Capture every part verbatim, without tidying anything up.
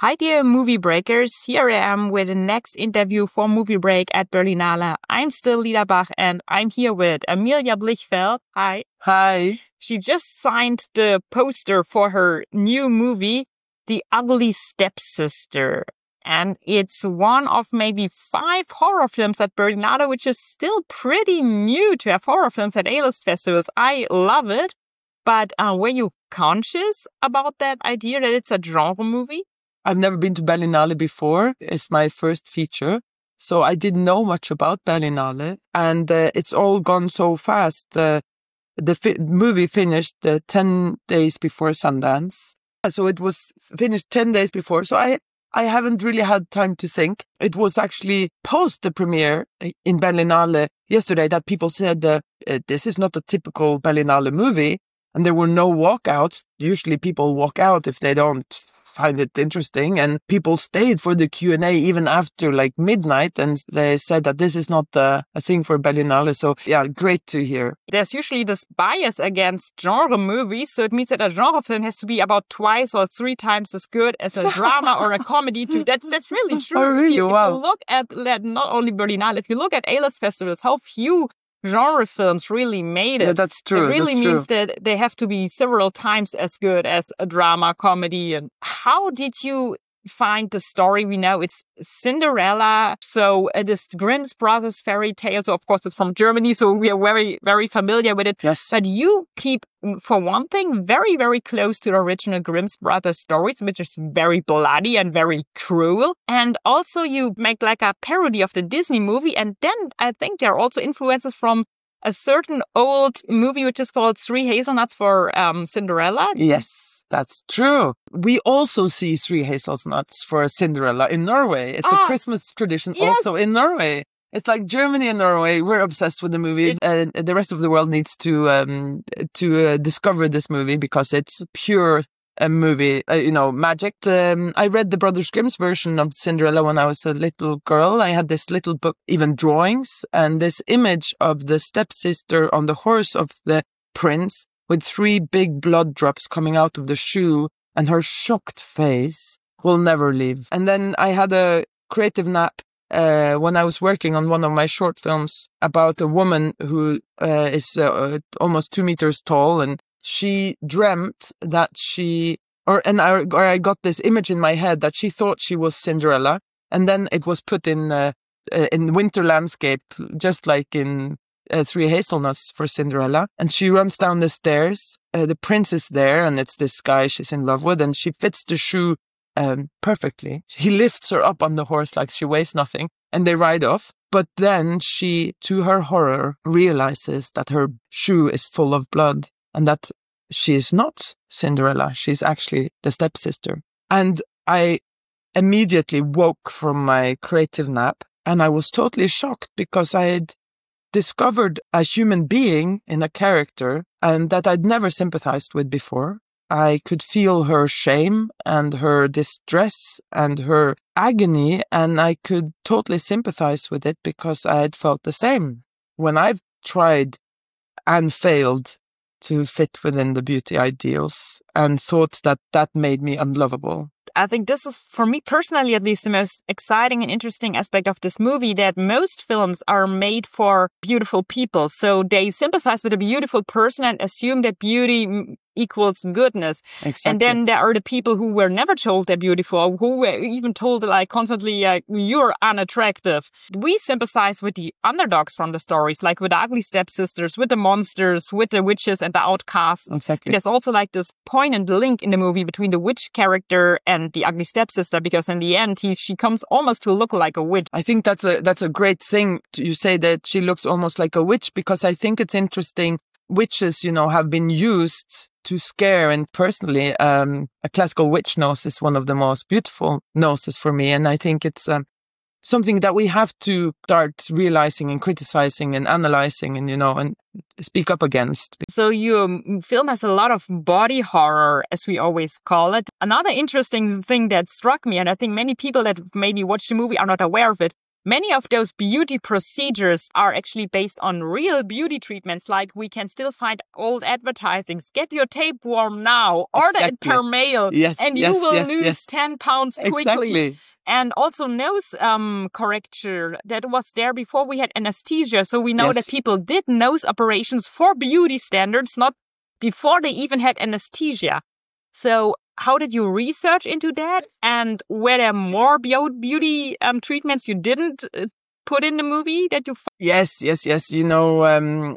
Hi dear movie breakers, here I am with the next interview for Movie Break at Berlinale. I'm still Lila Bach and I'm here with Amelia Blichfeld. Hi. Hi. She just signed the poster for her new movie, The Ugly Stepsister. And it's one of maybe five horror films at Berlinale, which is still pretty new to have horror films at A-list festivals. I love it. But uh, were you conscious about that idea that it's a genre movie? I've never been to Berlinale before. It's my first feature. So I didn't know much about Berlinale. And uh, it's all gone so fast. Uh, the fi- movie finished uh, ten days before Sundance. So it was finished ten days before. So I, I haven't really had time to think. It was actually post the premiere in Berlinale yesterday that people said, uh, this is not a typical Berlinale movie. And there were no walkouts. Usually people walk out if they don't find it interesting, and people stayed for the Q and A even after like midnight, and they said that this is not uh, a thing for Berlinale. So yeah, great to hear. There's usually this bias against genre movies, so it means that a genre film has to be about twice or three times as good as a drama or a comedy too. That's that's really true. Oh, really? If you, Wow. if you look at not only Berlinale, if you look at A-list festivals, how few genre films really made it. Yeah, that's true. It really that's means true. that they have to be several times as good as a drama, comedy. And how did you find the story? We know it's Cinderella. So it is Grimm's Brothers fairy tale. So of course it's from Germany. So we are very, very familiar with it. Yes. But you keep, for one thing, very, very close to the original Grimm's Brothers stories, which is very bloody and very cruel. And also you make like a parody of the Disney movie. And then I think there are also influences from a certain old movie, which is called Three Hazelnuts for um, Cinderella. Yes. That's true. We also see Three Hazelnuts for Cinderella in Norway. It's ah, a Christmas tradition yes. also in Norway. It's like Germany and Norway. We're obsessed with the movie, and the rest of the world needs to um to uh, discover this movie because it's pure a movie, uh, you know, magic. Um, I read the Brothers Grimm's version of Cinderella when I was a little girl. I had this little book, even drawings, and this image of the stepsister on the horse of the prince, with three big blood drops coming out of the shoe, and her shocked face will never leave. And then I had a creative nap uh, when I was working on one of my short films about a woman who uh, is uh, almost two meters tall, and she dreamt that she, or and I, or I got this image in my head that she thought she was Cinderella, and then it was put in uh, uh, in winter landscape, just like in Uh, Three Hazelnuts for Cinderella, and she runs down the stairs. Uh, the prince is there, and it's this guy she's in love with, and she fits the shoe um, perfectly. He lifts her up on the horse like she weighs nothing, and they ride off. But then she, to her horror, realizes that her shoe is full of blood, and that she is not Cinderella. She's actually the stepsister. And I immediately woke from my creative nap, and I was totally shocked because I had discovered a human being in a character and that I'd never sympathized with before. I could feel her shame and her distress and her agony, and I could totally sympathize with it because I had felt the same when I've tried and failed to fit within the beauty ideals and thought that that made me unlovable. I think this is, for me personally at least, the most exciting and interesting aspect of this movie, that most films are made for beautiful people. So they sympathize with a beautiful person and assume that beauty equals goodness. Exactly. And then there are the people who were never told they're beautiful, who were even told like constantly, uh, you're unattractive. We sympathize with the underdogs from the stories, like with the ugly stepsisters, with the monsters, with the witches and the outcasts. Exactly. There's also like this poignant link in the movie between the witch character and the ugly stepsister, because in the end, he, she comes almost to look like a witch. I think that's a that's a great thing. You say that she looks almost like a witch, because I think it's interesting. Witches, you know, have been used to scare, and personally, um, a classical witch nose is one of the most beautiful noses for me, and I think it's um, something that we have to start realizing and criticizing and analyzing, and you know, and speak up against. So your film has a lot of body horror, as we always call it. Another interesting thing that struck me, and I think many people that maybe watch the movie are not aware of it, many of those beauty procedures are actually based on real beauty treatments. Like we can still find old advertisings. Get your tapeworm now. Order Exactly. it per mail. Yes, and you yes, will yes, lose yes. ten pounds quickly. Exactly. And also nose um, correcture that was there before we had anesthesia. So we know Yes. that people did nose operations for beauty standards, not before they even had anesthesia. So how did you research into that? And were there more beauty um, treatments you didn't uh, put in the movie that you found? Yes, yes, yes. You know, um,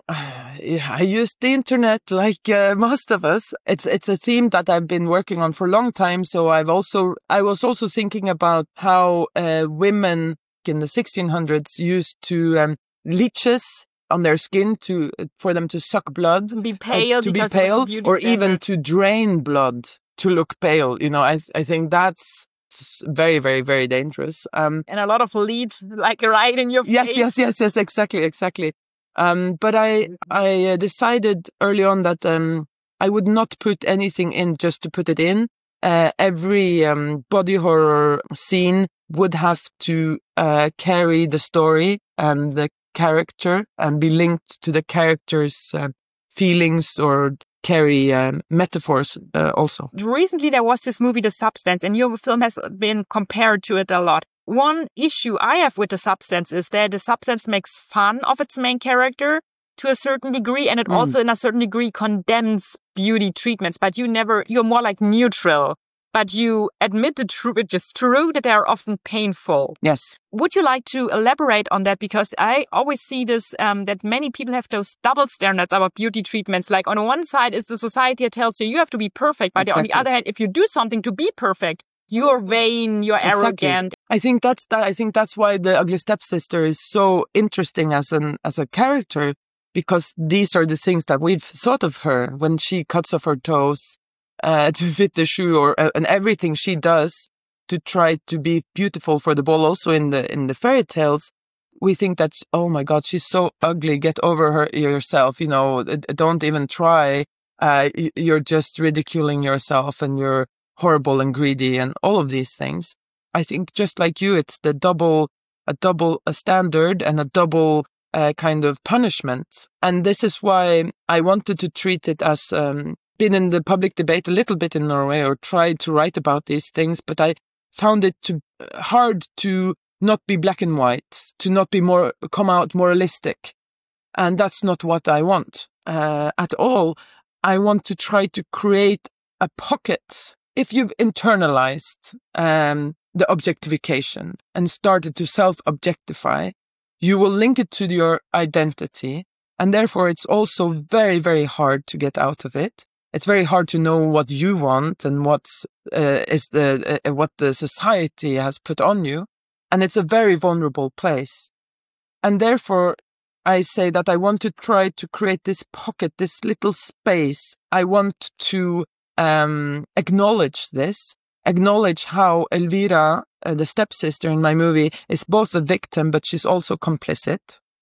I used the internet like uh, most of us. It's it's a theme that I've been working on for a long time. So I've also I was also thinking about how uh, women in the sixteen hundreds used to um, leeches on their skin to for them to suck blood, To be pale, uh, to be because it was a pale, beauty or even standard. to drain blood to look pale. You know, I I think that's very, very, very dangerous. Um, And a lot of lead, like right in your yes, face. yes, yes, yes, exactly, exactly. Um, but I I uh, decided early on that um I would not put anything in just to put it in. Uh, every um, body horror scene would have to uh, carry the story and the character and be linked to the character's uh, feelings or carry um, metaphors uh, also. Recently, there was this movie, The Substance, and your film has been compared to it a lot. One issue I have with The Substance is that The Substance makes fun of its main character to a certain degree, and it Mm. also, in a certain degree, condemns beauty treatments. But you never, you're more like neutral. But you admit the truth, which is true, that they are often painful. Yes. Would you like to elaborate on that? Because I always see this, um, that many people have those double standards about beauty treatments. Like on one side is the society that tells you you have to be perfect. But on the Exactly. other hand, if you do something to be perfect, you're vain, you're Exactly. arrogant. I think that's that. I think that's why the Ugly Stepsister is so interesting as an as a character, because these are the things that we've thought of her when she cuts off her toes uh, to fit the shoe, or uh, and everything she does to try to be beautiful for the ball. Also in the in the fairy tales, we think that, oh my God, she's so ugly. Get over her yourself. You know, don't even try. Uh, you're just ridiculing yourself, and you're horrible and greedy, and all of these things. I think just like you, it's the double, a double a standard and a double uh, kind of punishment. And this is why I wanted to treat it as um, been in the public debate a little bit in Norway, or tried to write about these things, but I found it to hard to not be black and white, to not be more come out moralistic, and that's not what I want uh, at all. I want to try to create a pocket. If you've internalized um, the objectification and started to self-objectify, you will link it to your identity, and therefore it's also very, very hard to get out of it. It's very hard to know what you want and what's uh, is the uh, what the society has put on you, and it's a very vulnerable place. And therefore, I say that I want to try to create this pocket, this little space. I want to um, acknowledge this, acknowledge how Elvira, uh, the stepsister in my movie, is both a victim, but she's also complicit.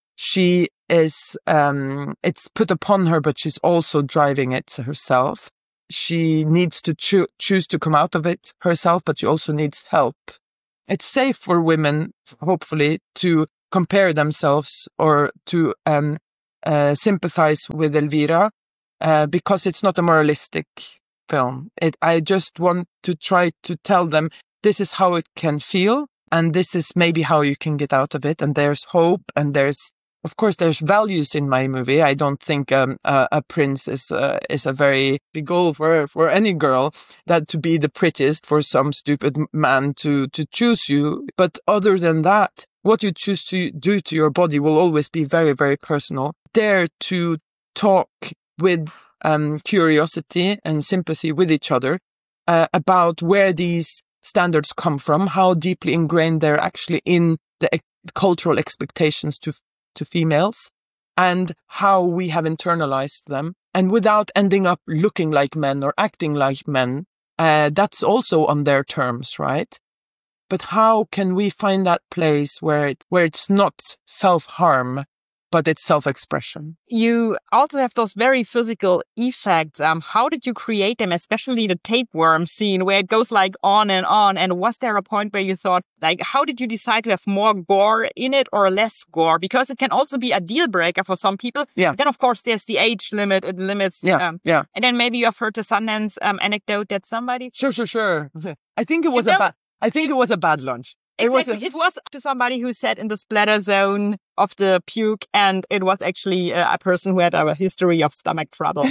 She is, um, it's put upon her, but she's also driving it herself. She needs to cho- choose to come out of it herself, but she also needs help. It's safe for women, hopefully, to compare themselves or to um, uh, sympathize with Elvira, uh, because it's not a moralistic film. It, I just want to try to tell them this is how it can feel, and this is maybe how you can get out of it. And there's hope, and there's, of course, there's values in my movie. I don't think um, a, a prince is uh, is a very big goal for for any girl, that to be the prettiest for some stupid man to to choose you. But other than that, what you choose to do to your body will always be very, very personal. Dare to talk with um, curiosity and sympathy with each other uh, about where these standards come from, how deeply ingrained they're actually in the e- cultural expectations to to females, and how we have internalized them, and without ending up looking like men or acting like men. Uh, that's also on their terms, right? But how can we find that place where it, where it's not self-harm, but it's self-expression. You also have those very physical effects. Um, how did you create them, especially the tapeworm scene where it goes like on and on? And was there a point where you thought, like, how did you decide to have more gore in it or less gore? Because it can also be a deal breaker for some people. Yeah. Then, of course, there's the age limit. It limits. Yeah. Um, yeah. And then maybe you have heard the Sundance um, anecdote that somebody. Sure, sure, sure. I think it was You a know- bad. I think it was a bad lunch. It Exactly. was. A- It was to somebody who sat in the splatter zone of the puke, and it was actually uh, a person who had a history of stomach trouble.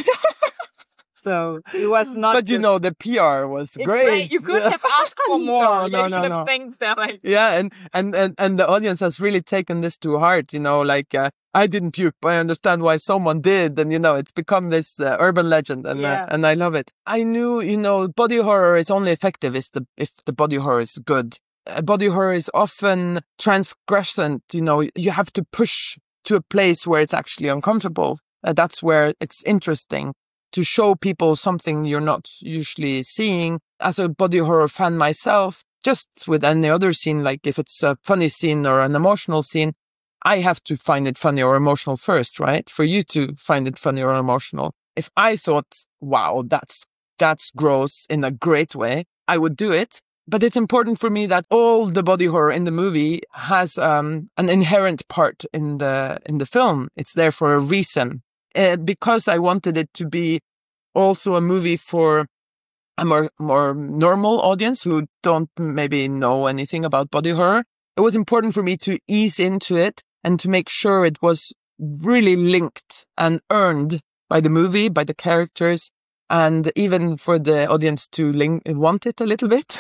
So it was not. But you just- know, the P R was It's great. You could have asked for more. No, You no, should no, have no. thanked them. Like, Yeah, and, and, and, and the audience has really taken this to heart, you know, like, uh, I didn't puke, but I understand why someone did. And, you know, it's become this uh, urban legend and, Yeah. uh, and I love it. I knew, you know, body horror is only effective if the, if the body horror is good. Uh, body horror is often transgressant, you know, you have to push to a place where it's actually uncomfortable. Uh, that's where it's interesting to show people something you're not usually seeing. As a body horror fan myself, just with any other scene, like if it's a funny scene or an emotional scene, I have to find it funny or emotional first, right? For you to find it funny or emotional. If I thought, wow, that's, that's gross in a great way, I would do it. But it's important for me that all the body horror in the movie has um, an inherent part in the, in the film. It's there for a reason. Uh, because I wanted it to be also a movie for a more, more normal audience who don't maybe know anything about body horror. It was important for me to ease into it and to make sure it was really linked and earned by the movie, by the characters, and even for the audience to link, want it a little bit.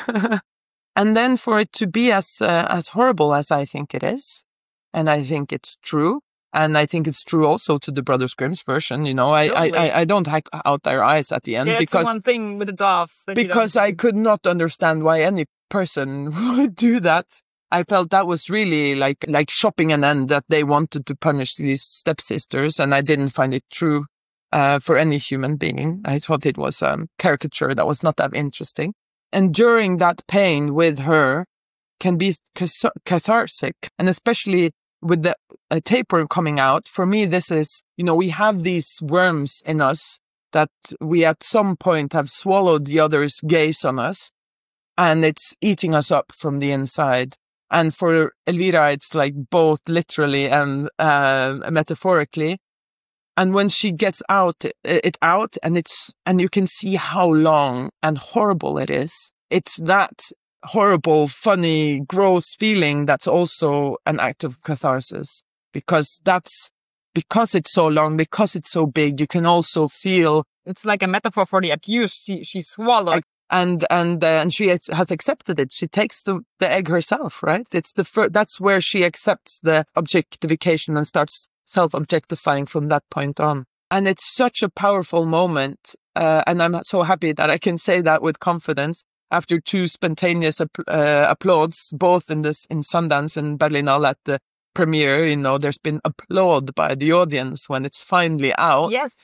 And then for it to be as, uh, as horrible as I think it is. And I think it's true. And I think it's true also to the Brothers Grimm's version. You know, I, I, Totally. I, I don't hack out their eyes at the end yeah, it's the because, one thing with the doves. that you because don't- I could not understand why any person would do that. I felt that was really like, like shopping an end, that they wanted to punish these stepsisters. And I didn't find it true, uh, for any human being. I thought it was a um, caricature that was not that interesting. Enduring that pain with her can be cath- cathartic, and especially with the uh, tapeworm coming out. For me, this is, you know, we have these worms in us that we at some point have swallowed the other's gaze on us, and it's eating us up from the inside. And for Elvira, it's like both literally and uh, metaphorically. And when she gets out, it, it out, and it's, and you can see how long and horrible it is. It's that horrible, funny, gross feeling that's also an act of catharsis, because that's, because it's so long, because it's so big, you can also feel. It's like a metaphor for the abuse she, she swallowed. And, and, uh, and she has accepted it. She takes the, the egg herself, right? It's the fir- that's where she accepts the objectification and starts self-objectifying from that point on. And it's such a powerful moment. Uh, and I'm so happy that I can say that with confidence after two spontaneous app- uh, applauds, both in this, in Sundance and Berlinale at the premiere. You know, there's been applaud by the audience when it's finally out. Yes.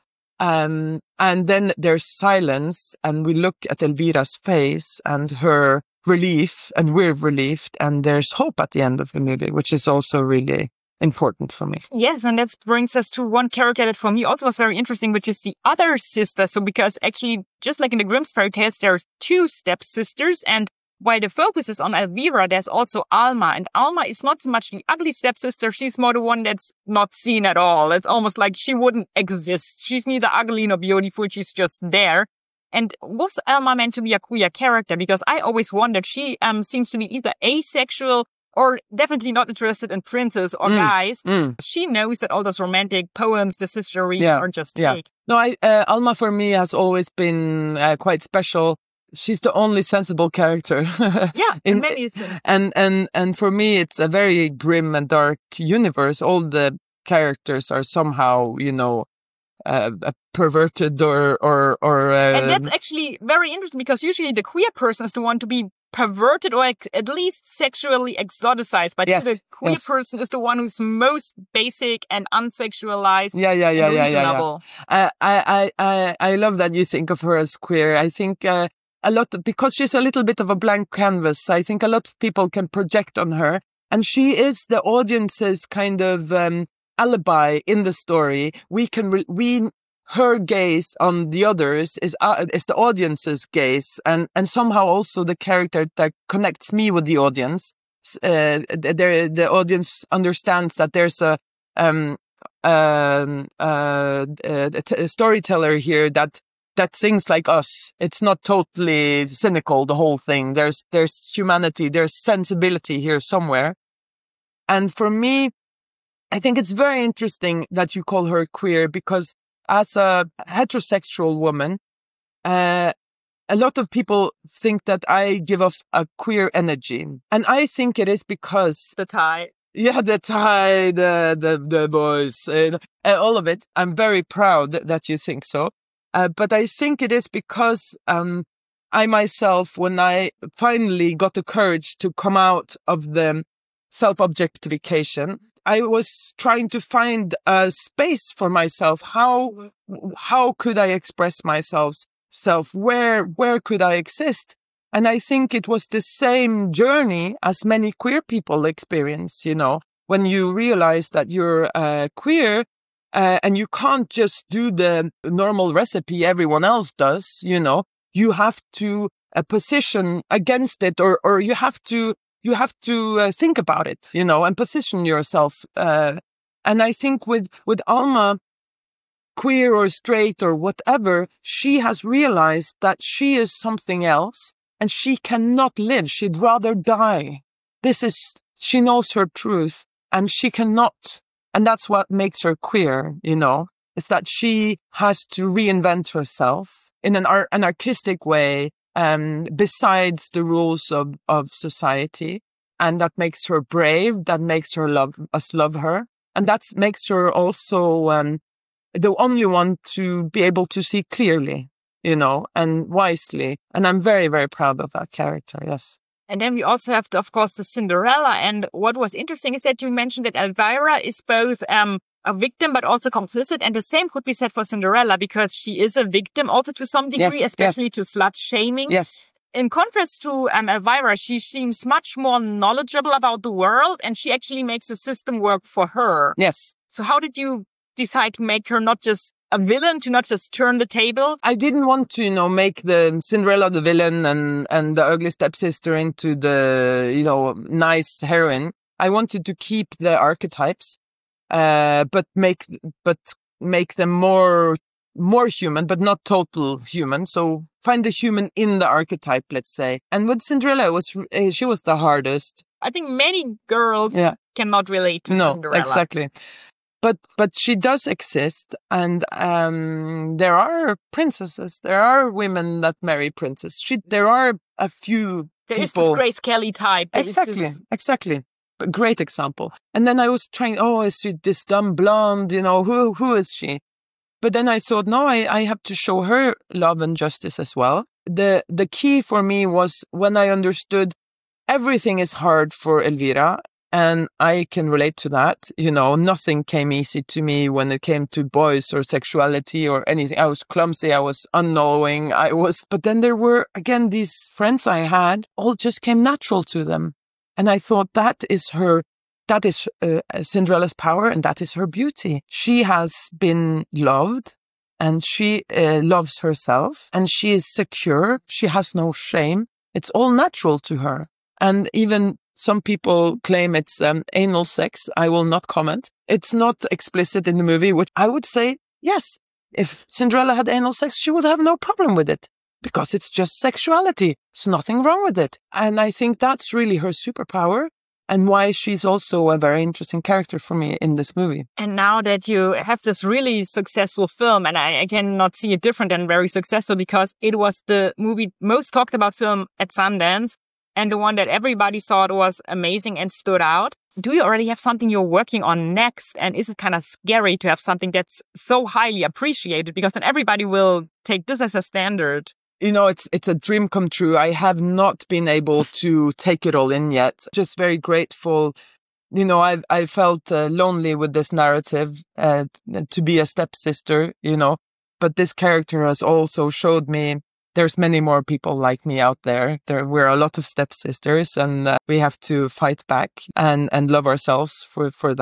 Um, and then there's silence, and we look at Elvira's face and her relief, and we're relieved, and there's hope at the end of the movie, which is also really important for me. Yes, and that brings us to one character that for me also was very interesting, which is the other sister. So because actually, just like in the Grimm's fairy tales, there's two stepsisters, and while the focus is on Elvira, there's also Alma. And Alma is not so much the ugly stepsister. She's more the one that's not seen at all. It's almost like she wouldn't exist. She's neither ugly nor beautiful. She's just there. And was Alma meant to be a queer character? Because I always wondered, she um seems to be either asexual or definitely not interested in princes or Mm, guys. Mm. She knows that all those romantic poems the sister reads Yeah, are just yeah. fake. No, I, uh, Alma for me has always been uh, quite special. She's the only sensible character. Yeah, In- in many things. And, and, and for me, it's a very grim and dark universe. All the characters are somehow, you know, uh, uh, perverted or, or, or, uh, And that's actually very interesting because usually the queer person is the one to be perverted or ex- at least sexually exoticized. But Yes, the queer yes. person is the one who's most basic and unsexualized yeah, yeah, yeah, and yeah, yeah, yeah. reasonable. I, I, I, I love that you think of her as queer. I think, uh, a lot, because she's a little bit of a blank canvas. I think a lot of people can project on her, and she is the audience's kind of, um, alibi in the story. We can, re- we, her gaze on the others is, uh, is the audience's gaze, and, and somehow also the character that connects me with the audience. Uh, the, the audience understands that there's a, um, um, uh, a, a storyteller here that, that thinks like us. It's not totally cynical, the whole thing. There's, there's humanity, there's sensibility here somewhere. And for me, I think it's very interesting that you call her queer, because as a heterosexual woman, uh, a lot of people think that I give off a queer energy. And I think it is because the tie. Yeah, the tie, the, the, the voice, uh, all of it. I'm very proud that, that you think so. Uh, but I think it is because, um, I myself, when I finally got the courage to come out of the self-objectification, I was trying to find a space for myself. How, how could I express myself? Self, where, where could I exist? And I think it was the same journey as many queer people experience, you know, when you realize that you're uh, queer, uh, and you can't just do the normal recipe everyone else does, you know, you have to uh, position against it, or, or you have to, you have to uh, think about it, you know, and position yourself. Uh, and I think with, with Alma, queer or straight or whatever, she has realized that she is something else and she cannot live. She'd rather die. This is, she knows her truth and she cannot. And that's what makes her queer, you know, is that she has to reinvent herself in an ar- anarchistic way, um, besides the rules of, of society. And that makes her brave. That makes her love, us love her. And that makes her also, um, the only one to be able to see clearly, you know, and wisely. And I'm very, very proud of that character. Yes. And then we also have, the, of course, the Cinderella. And what was interesting is that you mentioned that Elvira is both um, a victim but also complicit. And the same could be said for Cinderella, because she is a victim also to some degree, yes, especially yes. to slut shaming. Yes. In contrast to um, Elvira, she seems much more knowledgeable about the world, and she actually makes the system work for her. Yes. So how did you decide to make her not just a villain, to not just turn the table? I didn't want to, you know, make the Cinderella the villain and, and the ugly stepsister into the, you know, nice heroine. I wanted to keep the archetypes, uh, but make, but make them more, more human, but not total human. So find the human in the archetype, let's say. And with Cinderella, it was, she was the hardest. I think many girls yeah. cannot relate to no, Cinderella. Exactly. But, but she does exist. And, um, there are princesses. There are women that marry princes. She, there are a few There people. is this Grace Kelly type. There exactly. This... Exactly. A great example. And then I was trying, oh, is she this dumb blonde? You know, who, who is she? But then I thought, no, I, I have to show her love and justice as well. The, the key for me was when I understood everything is hard for Elvira. And I can relate to that. You know, nothing came easy to me when it came to boys or sexuality or anything. I was clumsy. I was unknowing. I was, but then there were, again, these friends I had all just came natural to them. And I thought that is her, that is uh, Cinderella's power, and that is her beauty. She has been loved and she uh, loves herself and she is secure. She has no shame. It's all natural to her. And even some people claim it's um, anal sex. I will not comment. It's not explicit in the movie, which I would say, yes, if Cinderella had anal sex, she would have no problem with it because it's just sexuality. There's nothing wrong with it. And I think that's really her superpower and why she's also a very interesting character for me in this movie. And now that you have this really successful film, and I, I cannot see it different than very successful because it was the movie most talked about film at Sundance, and the one that everybody thought was amazing and stood out. Do you already have something you're working on next? And is it kind of scary to have something that's so highly appreciated? Because then everybody will take this as a standard. You know, it's it's a dream come true. I have not been able to take it all in yet. Just very grateful. You know, I I felt uh, lonely with this narrative uh, to be a stepsister, you know. But this character has also showed me there's many more people like me out there. There we're a lot of stepsisters, and uh, we have to fight back and, and love ourselves for, for that.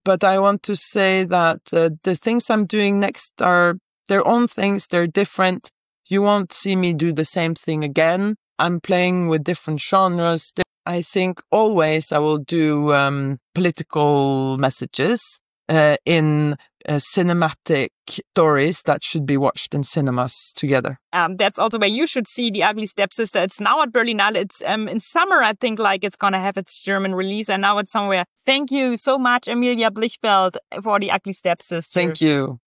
but I want to say that uh, the things I'm doing next are their own things. They're different. You won't see me do the same thing again. I'm playing with different genres. I think always I will do um, political messages uh, in uh, cinematic stories that should be watched in cinemas together. Um, that's also where you should see The Ugly Stepsister. It's now at Berlinale. It's um, in summer, I think, like it's going to have its German release, and now it's somewhere. Thank you so much, Emilia Blichfeld, for The Ugly Stepsister. Thank you.